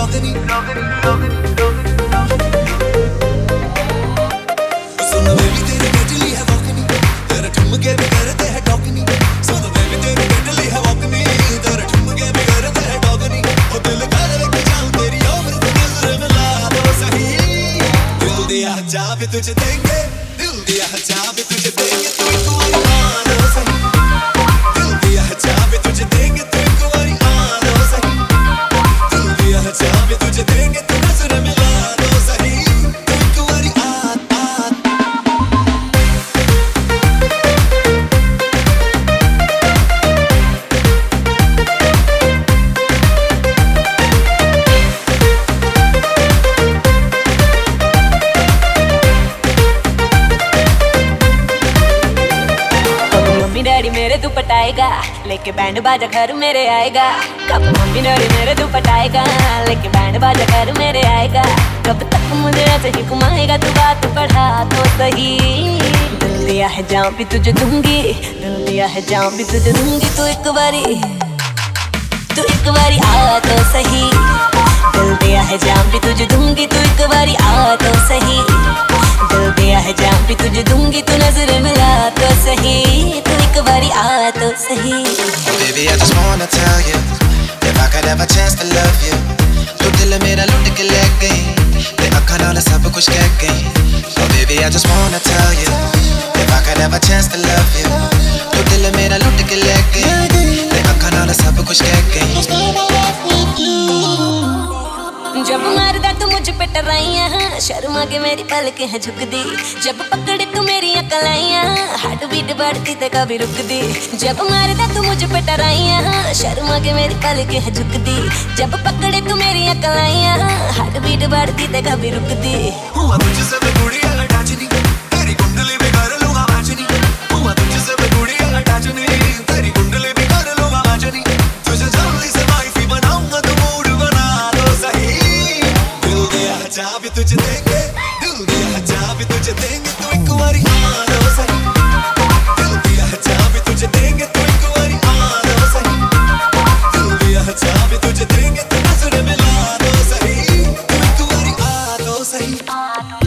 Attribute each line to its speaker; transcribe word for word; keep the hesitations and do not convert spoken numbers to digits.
Speaker 1: रोगनी सुन baby तेरी बेटली है वॉकनी तेरे ठुमके भी करते हैं टॉकनी सुन बेबी तेरी बेटली है वॉकनी तेरे ठुमके भी करते हैं टॉकनी ओ दिल कर लेके जाऊं तेरी उम्र से नजर मिला दो सही दिल दिया जा भी तुझे देंगे दिल दिया जा भी तुझे देंगे तू एक बारी मानो सही दिल दिया जा भी तुझे देंगे तू एक बारी मानो सही दिल दिया जा भी तुझे देंगे तू नजर मिला दो सही तू एक बारी आ आ
Speaker 2: डैडी मेरे तू पटाएगा लेके बैंड बाजा घर मेरे आएगा कब मम्मी डैडी मेरे तू पटाएगा लेके बैंड बाजा घर मेरे आएगा कब तक मुझे ऐसे ही घुमाएगा तू बात बढ़ा तो सही दिल दिया है जान भी तुझे दूंगी दिल दिया है जान भी तुझे दूंगी तू एक बारी तू एक बारी आ तो सही दिल दिया है जान भी तुझे दूंगी तू एक बारी आ तो सही दिल दिया है जान भी तुझे दूंगी तू नजर मिला तो सही तू एक बारी आ तो सही
Speaker 3: Baby, I just wanna tell you if I could have a chance to love you तू दिल मेरा लुट के ले गई ते अखां नाल सब कुछ कह गई Oh baby, I just wanna tell you if I could have a chance to love you तू दिल मेरा लुट के ले गई ते अखां नाल सब कुछ कह गई
Speaker 2: जब मारदा तू मुझ पे टराइयां शर्मा के मेरी पलकें हैं झुकदी जब पकड़े तू मेरी कलाइयां हार्ट बीट बढ़ती ते कभी रुकदी जब मारदा तू मुझ पे टराइयां शर्मा के मेरी पलकें हैं झुकदी जब पकड़े तू मेरी कलाइयां हार्ट बीट बढ़ती ते कभी रुकदी
Speaker 1: हुआ तुझसे मैं गुड़िया अटैचनी तेरी कुंडली में कर लूंगा मैचनी हुआ तुझसे मैं गुड़िया अटैचनी तेरी कुंडली में कर लूंगा मैचनी तुझे जल्दी से वाइफी बनाऊंगा तू मूड बना दो सही दिल दिया जा भी तुझे देंगे दिल दिया जा भी तुझे देंगे तू एक बारी मानो सही दिल दिया जा भी तुझे देंगे तू एक बारी मानो सही दिल दिया जा भी तुझे देंगे तू नजर मिला दो सही तू एक बारी आ दो सही